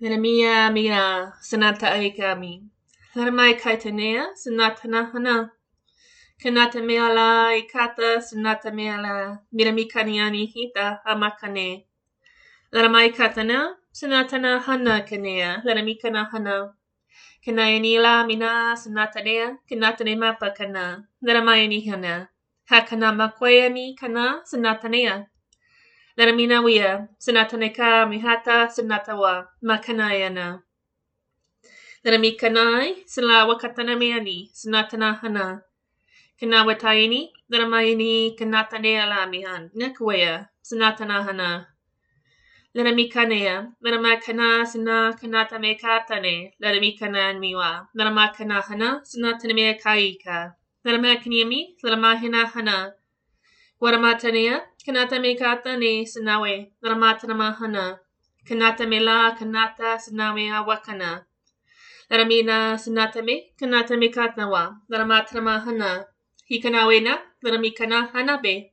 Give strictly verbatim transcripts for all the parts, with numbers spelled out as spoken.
Neremia mina sanata aikami. Lermai kaitanea sanatana hana. Kanata meala ikata sanata meala miramikaniani hita amakane. Lermai katana sanatana hana kanea lermikana hana. Kanayanila mina sanatanea kanatane mapa kana. Lermayani hana. Hakana makwayani kana sanatanea. Laramina wia, sanataneka mihata sanatawa, makanayana. Laramikanai, sanawa katanameani, sanatana hana. Kanawataini, laramayani kanatanea lamihan, nekwea, sanatana hana. Laramikanea, laramakana sana kanatame katane, laramikana miwa, laramakana hana, sanataname kaika. Laramakaniami, laramahina hana. Waramatanea, kanata me kata ne sanawe, ramatanama hana. Kanata me la, kanata sanawe awakana. Laramina sanata me, kanata me katnawa, ramatanama hana. Hikanawe na, laramikana hanabe.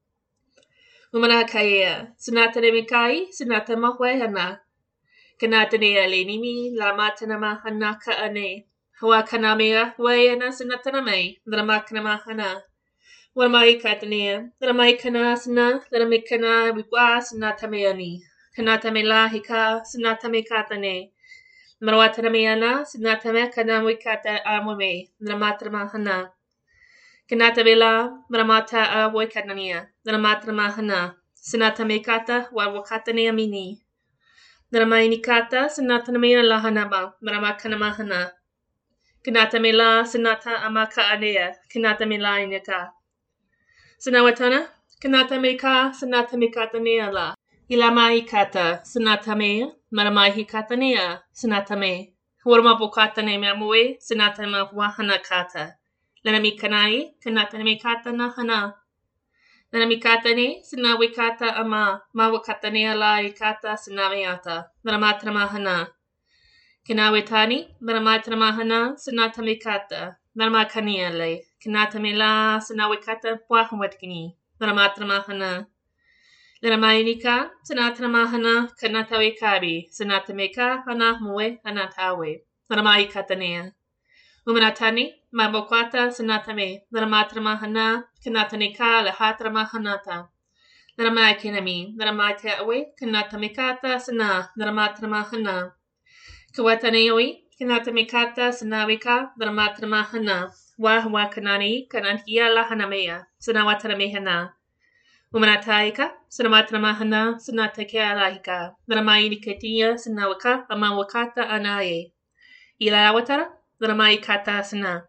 Umana kaya, sanata me kai, sanata mahwe hana. Kanata ne alenimi, lamatanama hana ka ane. Hawa kanamea, wayana sanataname, ramakanama hana. Waramai katania, Laramai kanasana, Laramikana wikwa sanatameani, Kanatame la hika, Sanatame katane, Marawatanameana, Sanatame kanamikata amwame, Lamatrama hana, Kanatame la, Maramata a wakatania, Lamatrama hana, Sanatame kata, Wawakatane amini, Laramai nikata, Sanatanamea la hanaba, Maramakanama hana, Kanatame la, Sanata amaka anea, Kanatame la inika. Sanawatana, kanatame ka, sanatame katanea la. Ilamai kata, sanatame, maramai katanea, sanatame. Warmapo katane mamue, sanatama wahana kata. Lanami kanai, kanatame katana hana. Lanami katane, sanawe kata ama, mawakatanea la ikata sanameata, maramatrama hana. Kanawetani, maramatrama hana, sanatame kata, maramakania le. Kanatame la sanawikata wahawatini. Laramatramahana. Laramainika, sanatramahana, kanatawekabi, sanatameka, hana mue, hanatawe. Laramaikatanea. Umanatani, mabokwata, sanatame, laramatramahana, kanataneka, lahatramahanata. Laramaikinami, laramaitawe, kanatamekata, sana, laramatramahana. Kawataneoi, kanatamekata, sanawika, laramatramahana. Wah wakanani kanantia la hanamea, sanawatanamehana. Umanataika, sanamatanamahana, sanatakea laika, naramainiketia, sanawaka, amawakata anaye. Ilawatara, naramaikata sana.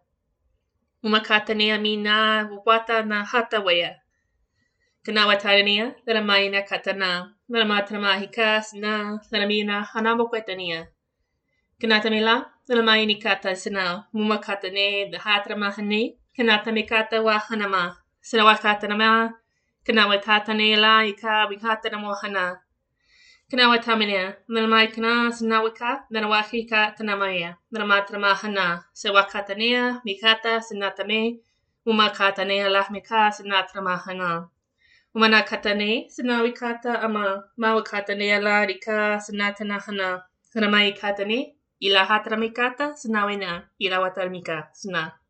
Umakatanea mina, wata na hatawea. Kanawatanea, naramaina katana, naramatanamahika, sana, naramina, hanamokwetania. Kanatamela, Nalamaini kata sana, Mumakata ne, the Hatramahane, Kanatamekata wahanama, Sanawakatanama, Kanawatatanela, Ika, Vikatanamohana. Kanawatamania, Nalamaikana, Sanawika, Nanawahika, Tanamaya, Namatamahana, Sawakatanea, Mikata, Sanatame, Umakatanea, Lahmika, Sanatramahana. Umanakatane, Sanawikata, Ama, Mawakatanea, Rika, Sanatanahana, Namaikatane, Ila hatramikata, sanawena, ila watarmika, sna.